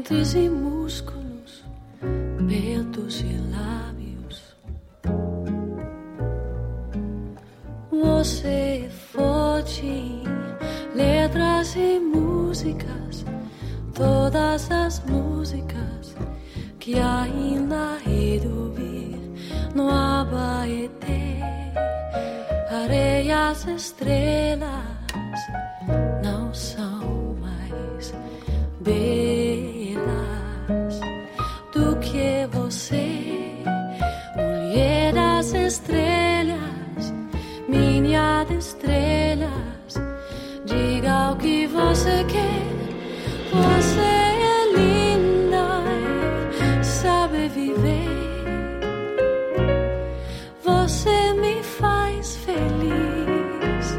dentes e músculos, peitos e lábios. Você é forte, letras e músicas, todas as músicas que ainda hei de ouvir no Abaeté. Areias, estrelas não são mais belas do que você, mulher das estrelas, minha de estrelas. Diga o que você quer, você é linda e sabe viver. Você me faz feliz.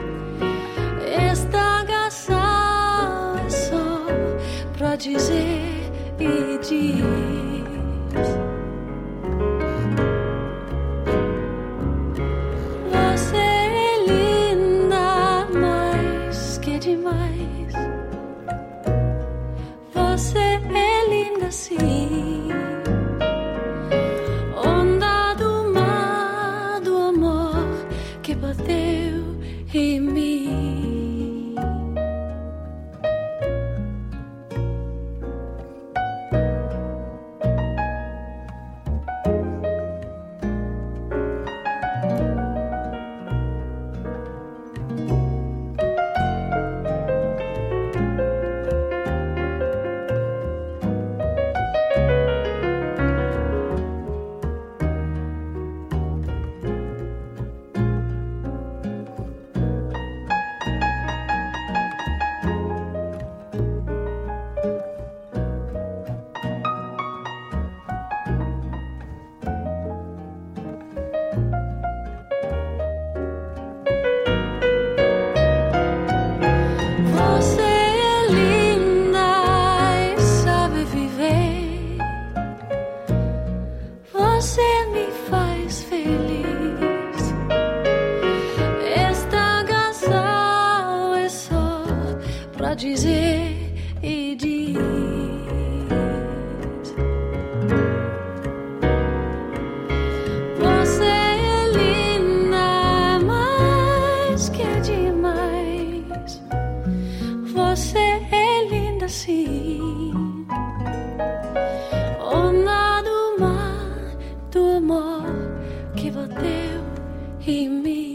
Esta canção é só pra dizer e diz: você é linda mais que demais. Você é linda sim. Onda do mar, do amor que bateu em mim. Você é linda e sabe viver. Você me faz feliz. Esta canção é só pra dizer e diz: você é linda mais que demais. Você é linda sim. Onda do mar, do amor que bateu em mim.